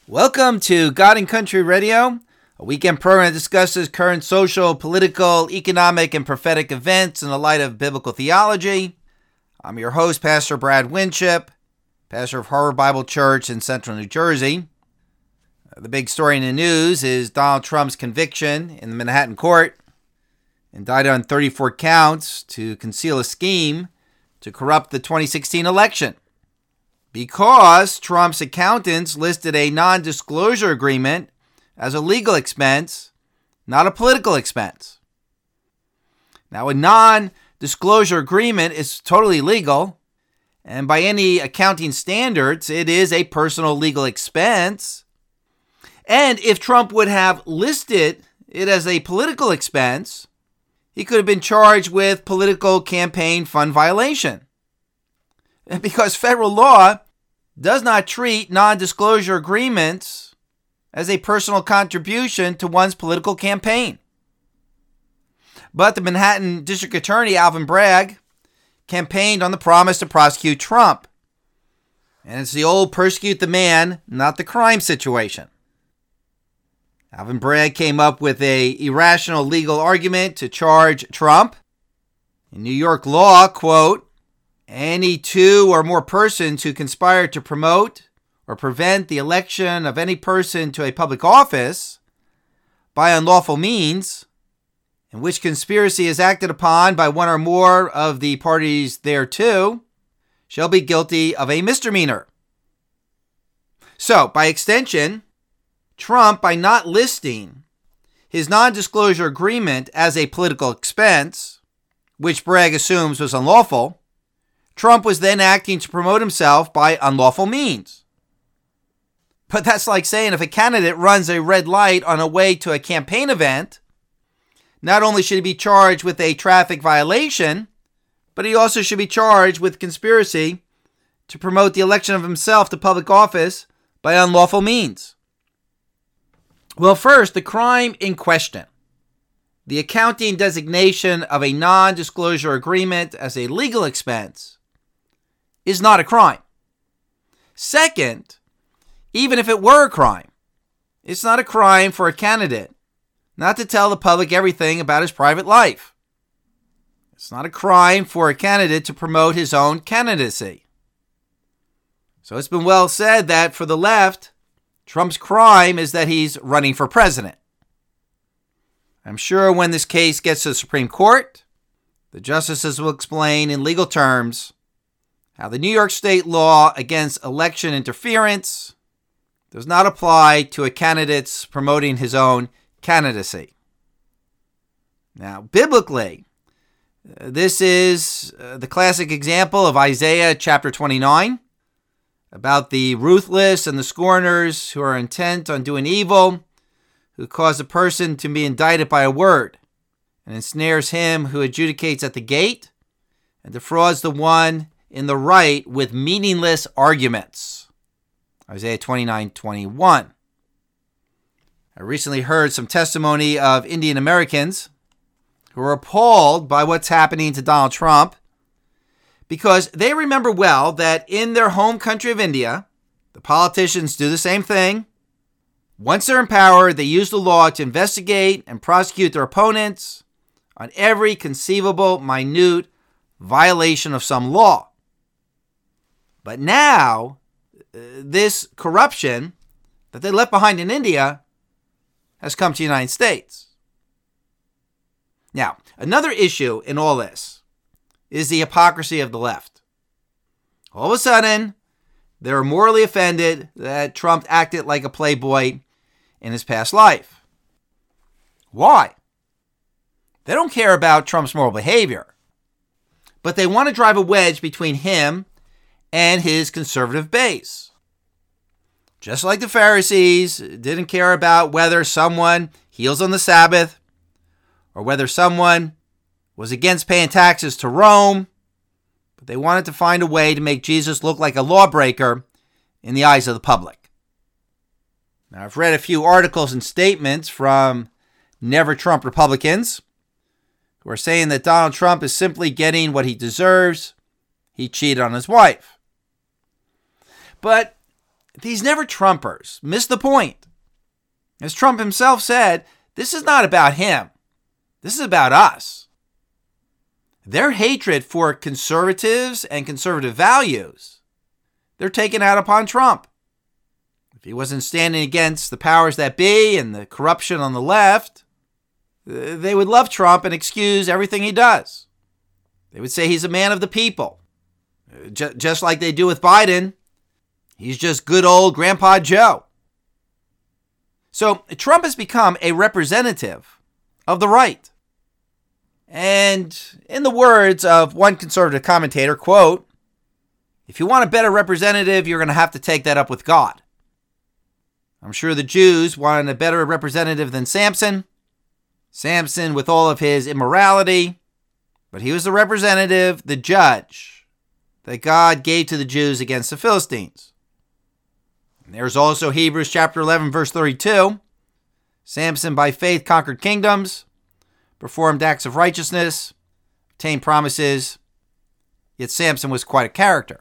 Welcome to God and Country Radio, a weekend program that discusses current social, political, economic, and prophetic events in the light of biblical theology. I'm your host, Pastor Brad Winship, pastor of Harbor Bible Church in Central New Jersey. The big story in the news is Donald Trump's conviction in the Manhattan court, indicted on 34 counts to conceal a scheme to corrupt the 2016 election. Because Trump's accountants listed a non-disclosure agreement as a legal expense, not a political expense. Now, a non-disclosure agreement is totally legal, and by any accounting standards, it is a personal legal expense. And if Trump would have listed it as a political expense, he could have been charged with political campaign fund violation. Because federal law does not treat non-disclosure agreements as a personal contribution to one's political campaign. But the Manhattan District Attorney, Alvin Bragg, campaigned on the promise to prosecute Trump. And it's the old persecute the man, not the crime situation. Alvin Bragg came up with an irrational legal argument to charge Trump. In New York law, quote, any two or more persons who conspire to promote or prevent the election of any person to a public office by unlawful means, in which conspiracy is acted upon by one or more of the parties thereto, shall be guilty of a misdemeanor. So, by extension, Trump, by not listing his non-disclosure agreement as a political expense, which Bragg assumes was unlawful, Trump was then acting to promote himself by unlawful means. But that's like saying if a candidate runs a red light on a way to a campaign event, not only should he be charged with a traffic violation, but he also should be charged with conspiracy to promote the election of himself to public office by unlawful means. Well, first, the crime in question. The accounting designation of a non-disclosure agreement as a legal expense is not a crime. Second, even if it were a crime, it's not a crime for a candidate not to tell the public everything about his private life. It's not a crime for a candidate to promote his own candidacy. So it's been well said that for the left, Trump's crime is that he's running for president. I'm sure when this case gets to the Supreme Court, the justices will explain in legal terms how the New York State law against election interference does not apply to a candidate's promoting his own candidacy. Now, biblically, this is the classic example of Isaiah chapter 29, about the ruthless and the scorners who are intent on doing evil, who cause a person to be indicted by a word, and ensnares him who adjudicates at the gate, and defrauds the one in the right with meaningless arguments. Isaiah 29:21. I recently heard some testimony of Indian Americans who are appalled by what's happening to Donald Trump because they remember well that in their home country of India, the politicians do the same thing. Once they're in power, they use the law to investigate and prosecute their opponents on every conceivable minute violation of some law. But now, this corruption that they left behind in India has come to the United States. Now, another issue in all this is the hypocrisy of the left. All of a sudden, they're morally offended that Trump acted like a playboy in his past life. Why? They don't care about Trump's moral behavior, but they want to drive a wedge between him and his conservative base. Just like the Pharisees didn't care about whether someone heals on the Sabbath or whether someone was against paying taxes to Rome, but they wanted to find a way to make Jesus look like a lawbreaker in the eyes of the public. Now, I've read a few articles and statements from Never Trump Republicans who are saying that Donald Trump is simply getting what he deserves. He cheated on his wife. But these never Trumpers miss the point. As Trump himself said, this is not about him. This is about us. Their hatred for conservatives and conservative values, they're taking out upon Trump. If he wasn't standing against the powers that be and the corruption on the left, they would love Trump and excuse everything he does. They would say he's a man of the people. Just like they do with Biden, he's just good old Grandpa Joe. So Trump has become a representative of the right. And in the words of one conservative commentator, quote, "If you want a better representative, you're going to have to take that up with God." I'm sure the Jews wanted a better representative than Samson. Samson with all of his immorality, but he was the representative, the judge that God gave to the Jews against the Philistines. And there's also Hebrews chapter 11, verse 32. Samson by faith conquered kingdoms, performed acts of righteousness, obtained promises, yet Samson was quite a character.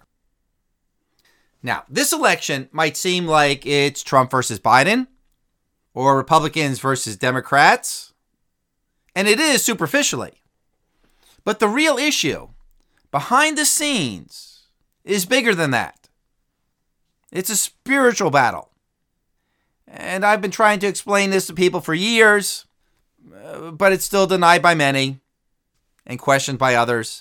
Now, this election might seem like it's Trump versus Biden, or Republicans versus Democrats, and it is superficially. But the real issue behind the scenes is bigger than that. It's a spiritual battle. And I've been trying to explain this to people for years, but it's still denied by many and questioned by others.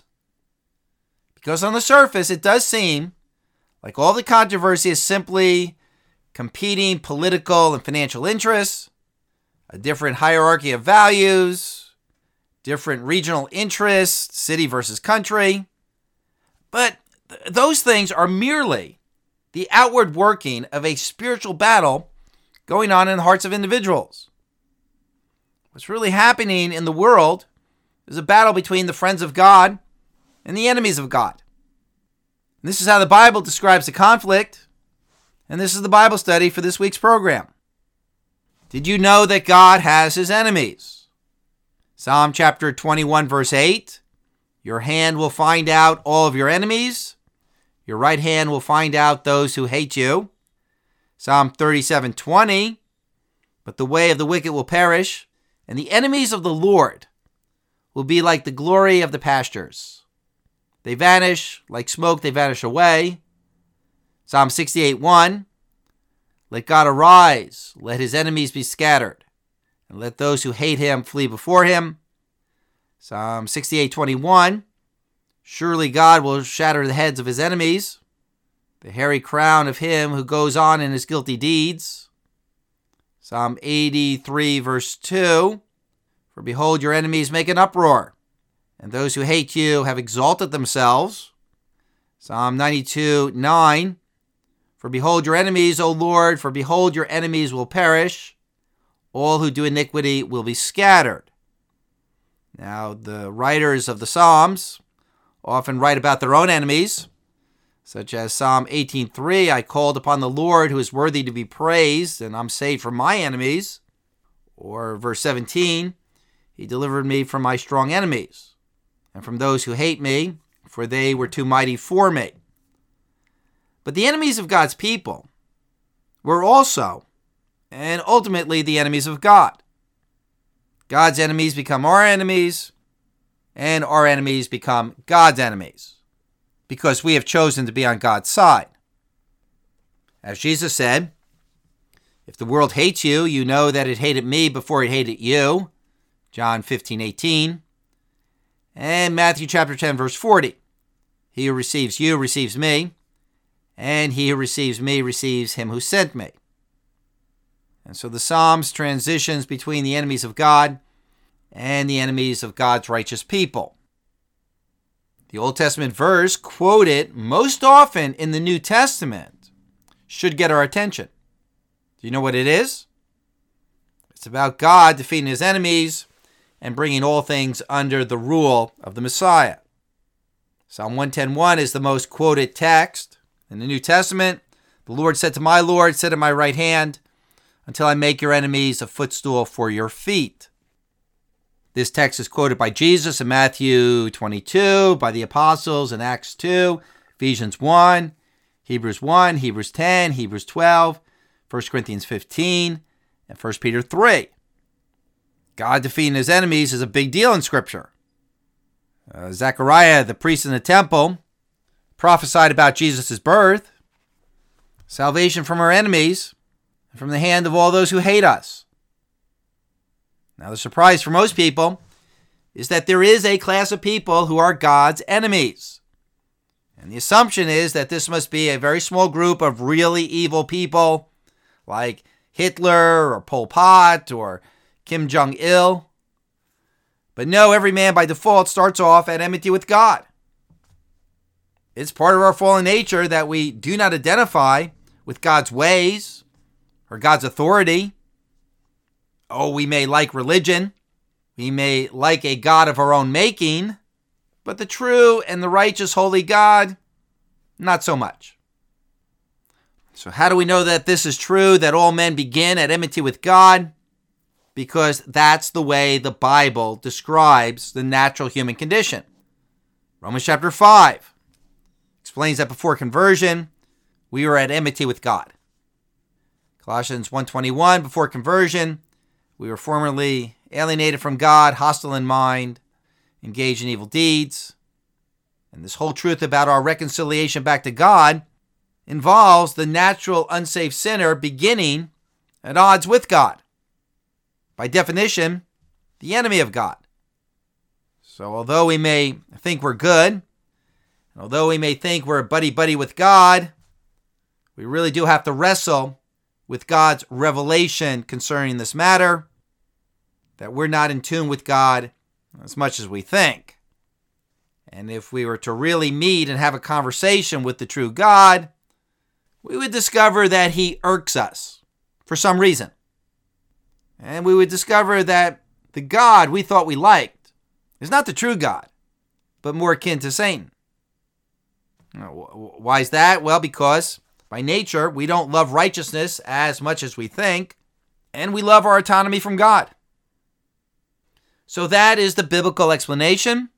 Because on the surface, it does seem like all the controversy is simply competing political and financial interests, a different hierarchy of values, different regional interests, city versus country. But those things are merely the outward working of a spiritual battle going on in the hearts of individuals. What's really happening in the world is a battle between the friends of God and the enemies of God. And this is how the Bible describes the conflict, and this is the Bible study for this week's program. Did you know that God has his enemies? Psalm chapter 21, verse 8, "Your hand will find out all of your enemies. Your right hand will find out those who hate you." Psalm 37:20, "But the way of the wicked will perish, and the enemies of the Lord will be like the glory of the pastures. They vanish, like smoke they vanish away." Psalm 68:1, "Let God arise, let his enemies be scattered, and let those who hate him flee before him." Psalm 68:21, "Surely God will shatter the heads of his enemies, the hairy crown of him who goes on in his guilty deeds." Psalm 83, verse 2, "For behold, your enemies make an uproar, and those who hate you have exalted themselves." Psalm 92:9, "For behold your enemies, O Lord, for behold your enemies will perish. All who do iniquity will be scattered." Now, the writers of the Psalms often write about their own enemies, such as Psalm 18:3, "I called upon the Lord who is worthy to be praised, and I'm saved from my enemies." Or verse 17, "He delivered me from my strong enemies, and from those who hate me, for they were too mighty for me." But the enemies of God's people were also, and ultimately, the enemies of God. God's enemies become our enemies, and our enemies become God's enemies, because we have chosen to be on God's side. As Jesus said, "If the world hates you, you know that it hated me before it hated you." John 15:18. And Matthew chapter 10, verse 40. "He who receives you receives me, and he who receives me receives him who sent me." And so the Psalms transitions between the enemies of God and the enemies of God's righteous people. The Old Testament verse quoted most often in the New Testament should get our attention. Do you know what it is? It's about God defeating his enemies and bringing all things under the rule of the Messiah. Psalm 110:1 is the most quoted text in the New Testament. "The Lord said to my Lord, sit at my right hand until I make your enemies a footstool for your feet." This text is quoted by Jesus in Matthew 22, by the apostles in Acts 2, Ephesians 1, Hebrews 1, Hebrews 10, Hebrews 12, 1 Corinthians 15, and 1 Peter 3. God defeating his enemies is a big deal in Scripture. Zechariah, the priest in the temple, prophesied about Jesus' birth, salvation from our enemies, and from the hand of all those who hate us. Now, the surprise for most people is that there is a class of people who are God's enemies. And the assumption is that this must be a very small group of really evil people like Hitler or Pol Pot or Kim Jong-il. But no, every man by default starts off at enmity with God. It's part of our fallen nature that we do not identify with God's ways or God's authority. Oh, we may like religion. We may like a God of our own making. But the true and the righteous holy God, not so much. So how do we know that this is true, that all men begin at enmity with God? Because that's the way the Bible describes the natural human condition. Romans chapter 5 explains that before conversion, we were at enmity with God. Colossians 1:21, before conversion, we were formerly alienated from God, hostile in mind, engaged in evil deeds. And this whole truth about our reconciliation back to God involves the natural unsaved sinner beginning at odds with God. By definition, the enemy of God. So although we may think we're good, and although we may think we're buddy-buddy with God, we really do have to wrestle with God's revelation concerning this matter, that we're not in tune with God as much as we think. And if we were to really meet and have a conversation with the true God, we would discover that he irks us for some reason. And we would discover that the God we thought we liked is not the true God, but more akin to Satan. Why is that? Well, because by nature, we don't love righteousness as much as we think, and we love our autonomy from God. So that is the biblical explanation.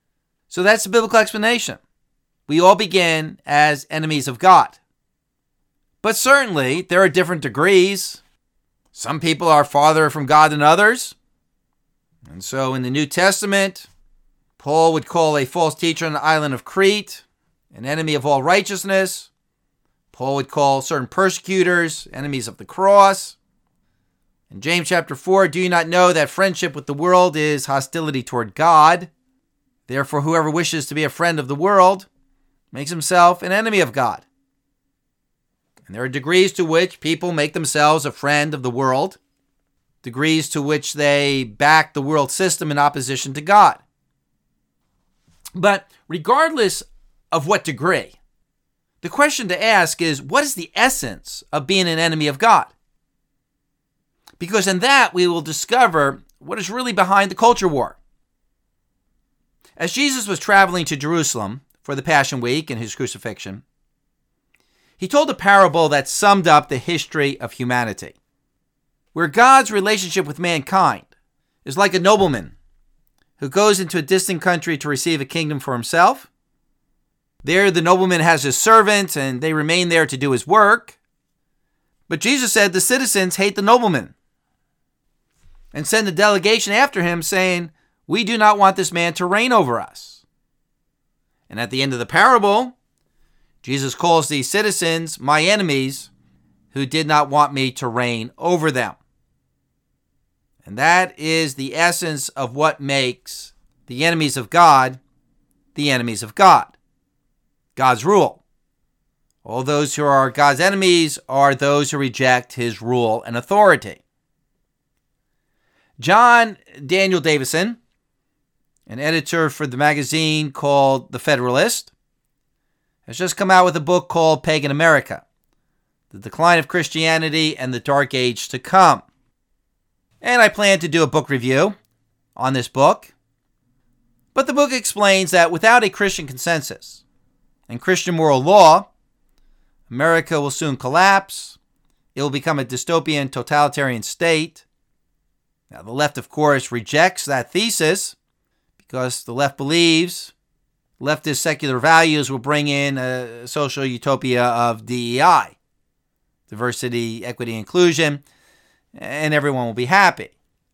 We all begin as enemies of God. But certainly, there are different degrees. Some people are farther from God than others. And so in the New Testament, Paul would call a false teacher on the island of Crete an enemy of all righteousness. Paul would call certain persecutors enemies of the cross. In James chapter 4, do you not know that friendship with the world is hostility toward God? Therefore, whoever wishes to be a friend of the world makes himself an enemy of God. And there are degrees to which people make themselves a friend of the world, degrees to which they back the world system in opposition to God. But regardless of what degree, the question to ask is, what is the essence of being an enemy of God? Because in that, we will discover what is really behind the culture war. As Jesus was traveling to Jerusalem for the Passion Week and his crucifixion, he told a parable that summed up the history of humanity, where God's relationship with mankind is like a nobleman who goes into a distant country to receive a kingdom for himself. There, the nobleman has his servants, and they remain there to do his work. But Jesus said the citizens hate the nobleman and send a delegation after him saying, we do not want this man to reign over us. And at the end of the parable, Jesus calls these citizens my enemies who did not want me to reign over them. And that is the essence of what makes the enemies of God the enemies of God. God's rule. All those who are God's enemies are those who reject his rule and authority. John Daniel Davison, an editor for the magazine called The Federalist, has just come out with a book called Pagan America, The Decline of Christianity and the Dark Age to Come. And I plan to do a book review on this book. But the book explains that without a Christian consensus and Christian moral law, America will soon collapse. It will become a dystopian totalitarian state. Now, the left, of course, rejects that thesis because the left believes leftist secular values will bring in a social utopia of DEI, diversity, equity, inclusion, and everyone will be happy.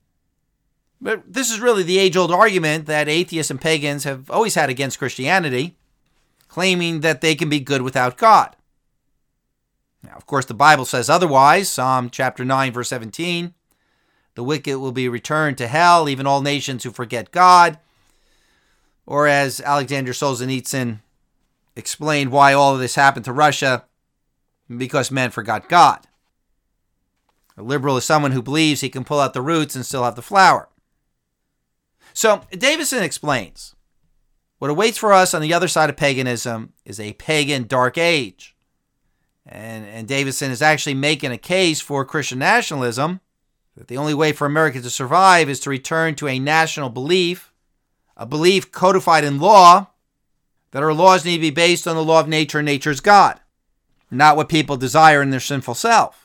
But this is really the age-old argument that atheists and pagans have always had against Christianity, claiming that they can be good without God. Now, of course, the Bible says otherwise. Psalm chapter 9, verse 17, the wicked will be returned to hell, even all nations who forget God. Or as Alexander Solzhenitsyn explained why all of this happened to Russia, because men forgot God. A liberal is someone who believes he can pull out the roots and still have the flower. So Davison explains, what awaits for us on the other side of paganism is a pagan dark age. And Davison is actually making a case for Christian nationalism, that the only way for America to survive is to return to a national belief, a belief codified in law, that our laws need to be based on the law of nature and nature's God, not what people desire in their sinful self.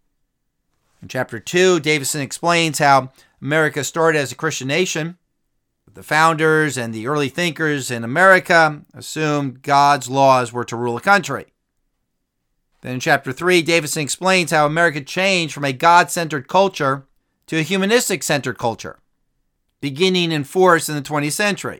In chapter 2, Davison explains how America started as a Christian nation. The founders and the early thinkers in America assumed God's laws were to rule the country. Then in chapter 3, Davison explains how America changed from a God-centered culture to a humanistic-centered culture, beginning in force in the 20th century.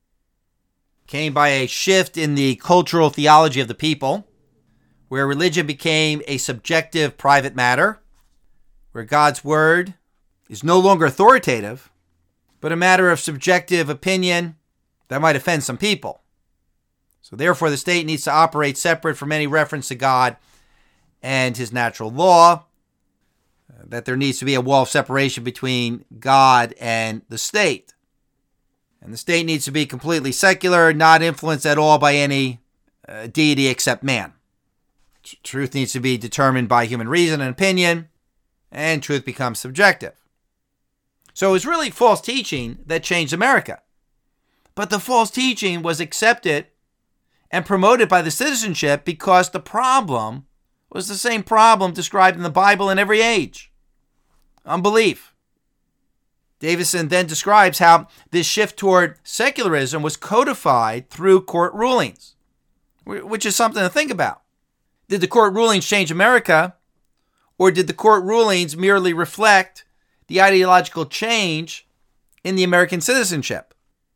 It came by a shift in the cultural theology of the people, where religion became a subjective private matter, where God's word is no longer authoritative, but a matter of subjective opinion that might offend some people. So therefore, the state needs to operate separate from any reference to God and his natural law, that there needs to be a wall of separation between God and the state. And the state needs to be completely secular, not influenced at all by any deity except man. Truth needs to be determined by human reason and opinion, and truth becomes subjective. So it was really false teaching that changed America. But the false teaching was accepted and promoted by the citizenship because the problem was the same problem described in the Bible in every age: unbelief. Davison then describes how this shift toward secularism was codified through court rulings, which is something to think about. Did the court rulings change America, or did the court rulings merely reflect the ideological change in the American citizenship?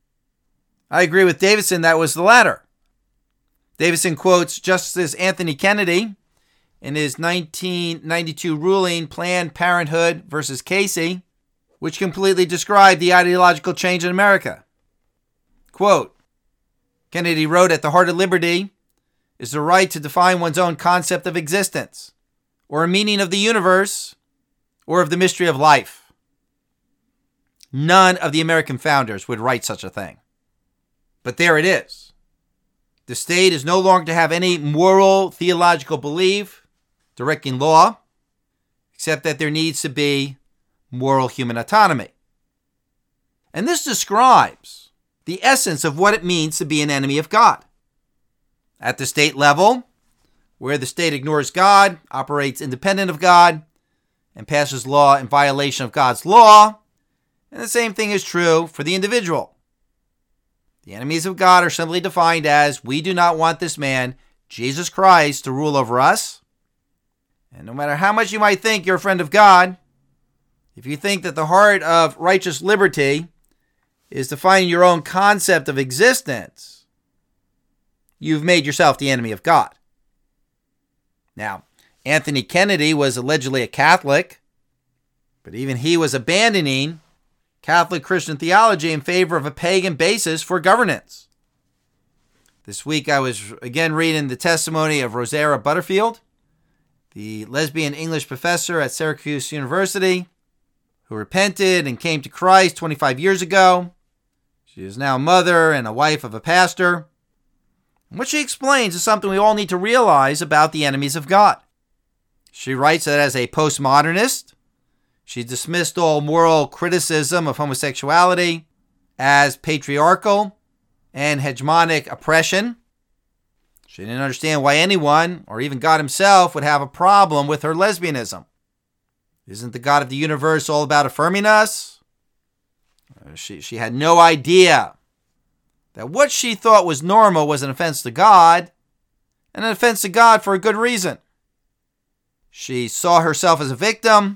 I agree with Davison that was the latter. Davison quotes Justice Anthony Kennedy in his 1992 ruling, Planned Parenthood versus Casey, which completely described the ideological change in America. Quote, Kennedy wrote, "At the heart of liberty is the right to define one's own concept of existence, or a meaning of the universe, or of the mystery of life." None of the American founders would write such a thing. But there it is. The state is no longer to have any moral, theological belief directing law, except that there needs to be moral human autonomy. And this describes the essence of what it means to be an enemy of God. At the state level, where the state ignores God, operates independent of God, and passes law in violation of God's law, and the same thing is true for the individual. The enemies of God are simply defined as, we do not want this man, Jesus Christ, to rule over us. And no matter how much you might think you're a friend of God, if you think that the heart of righteous liberty is defining your own concept of existence, you've made yourself the enemy of God. Now, Anthony Kennedy was allegedly a Catholic, but even he was abandoning Catholic Christian theology in favor of a pagan basis for governance. This week I was again reading the testimony of Rosaria Butterfield, the lesbian English professor at Syracuse University, who repented and came to Christ 25 years ago. She is now a mother and a wife of a pastor. And what she explains is something we all need to realize about the enemies of God. She writes that as a postmodernist, she dismissed all moral criticism of homosexuality as patriarchal and hegemonic oppression. She didn't understand why anyone, or even God himself, would have a problem with her lesbianism. Isn't the God of the universe all about affirming us? She had no idea that what she thought was normal was an offense to God, and an offense to God for a good reason. She saw herself as a victim,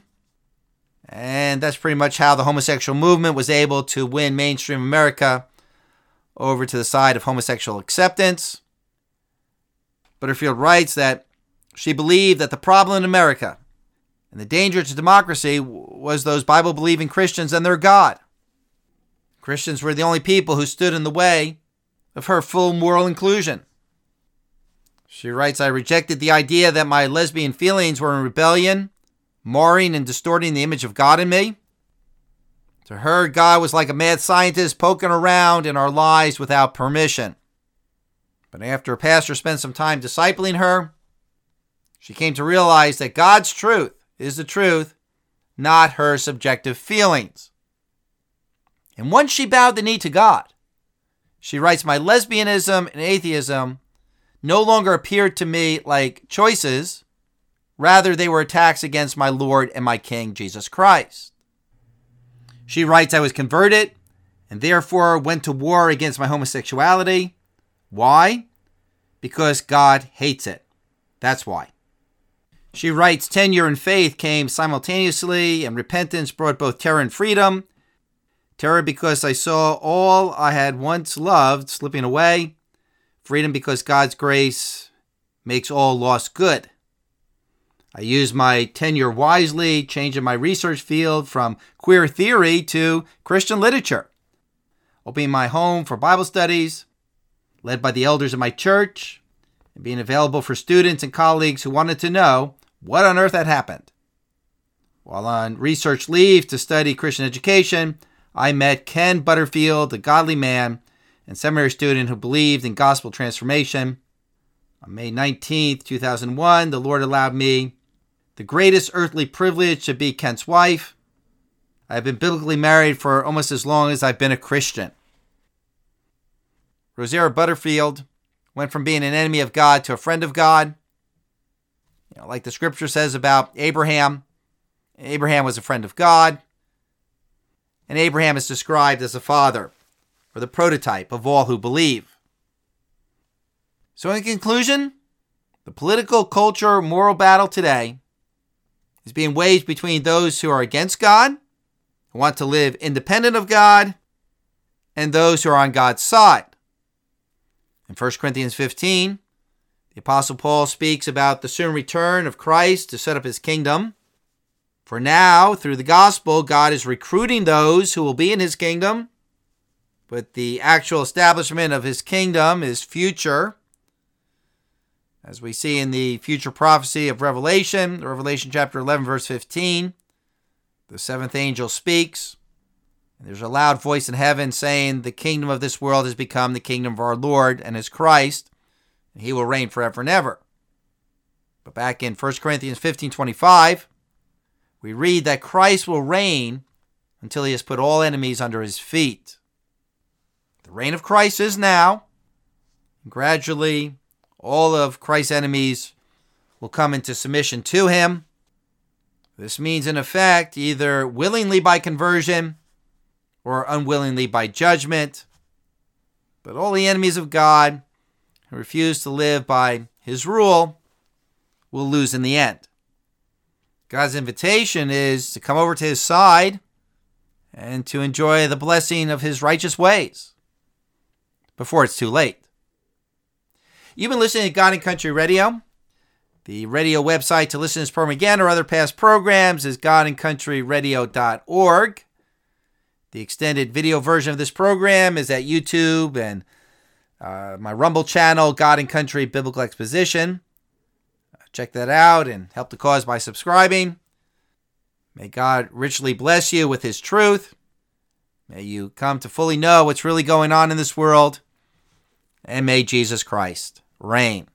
and that's pretty much how the homosexual movement was able to win mainstream America over to the side of homosexual acceptance. Butterfield writes that she believed that the problem in America and the danger to democracy was those Bible-believing Christians and their God. Christians were the only people who stood in the way of her full moral inclusion. She writes, I rejected the idea that my lesbian feelings were in rebellion, marring and distorting the image of God in me. To her, God was like a mad scientist poking around in our lives without permission. But after a pastor spent some time discipling her, she came to realize that God's truth is the truth, not her subjective feelings. And once she bowed the knee to God, she writes, my lesbianism and atheism no longer appeared to me like choices. Rather, they were attacks against my Lord and my King, Jesus Christ. She writes, I was converted and therefore went to war against my homosexuality. Why? Because God hates it. That's why. She writes, tenure and faith came simultaneously, and repentance brought both terror and freedom. Terror because I saw all I had once loved slipping away. Freedom because God's grace makes all loss good. I used my tenure wisely, changing my research field from queer theory to Christian literature, opening my home for Bible studies, led by the elders of my church, and being available for students and colleagues who wanted to know what on earth had happened. While on research leave to study Christian education, I met Ken Butterfield, a godly man and seminary student who believed in gospel transformation. On May 19th, 2001, the Lord allowed me the greatest earthly privilege to be Kent's wife. I have been biblically married for almost as long as I've been a Christian. Rosaria Butterfield went from being an enemy of God to a friend of God. Like the scripture says about Abraham, Abraham was a friend of God. And Abraham is described as a father, or the prototype of all who believe. So in conclusion, the political, culture, moral battle today is being waged between those who are against God, who want to live independent of God, and those who are on God's side. In 1 Corinthians 15, the Apostle Paul speaks about the soon return of Christ to set up his kingdom. For now, through the gospel, God is recruiting those who will be in his kingdom, but the actual establishment of his kingdom is future. As we see in the future prophecy of Revelation chapter 11, verse 15, the seventh angel speaks, and there's a loud voice in heaven saying, the kingdom of this world has become the kingdom of our Lord and his Christ, and he will reign forever and ever. But back in 1 Corinthians 15:25, we read that Christ will reign until he has put all enemies under his feet. The reign of Christ is now, and gradually all of Christ's enemies will come into submission to him. This means, in effect, either willingly by conversion or unwillingly by judgment. But all the enemies of God who refuse to live by his rule will lose in the end. God's invitation is to come over to his side and to enjoy the blessing of his righteous ways before it's too late. You've been listening to God and Country Radio. The radio website to listen to this program again or other past programs is godandcountryradio.org. The extended video version of this program is at YouTube and my Rumble channel, God and Country Biblical Exposition. Check that out and help the cause by subscribing. May God richly bless you with his truth. May you come to fully know what's really going on in this world. And may Jesus Christ reign.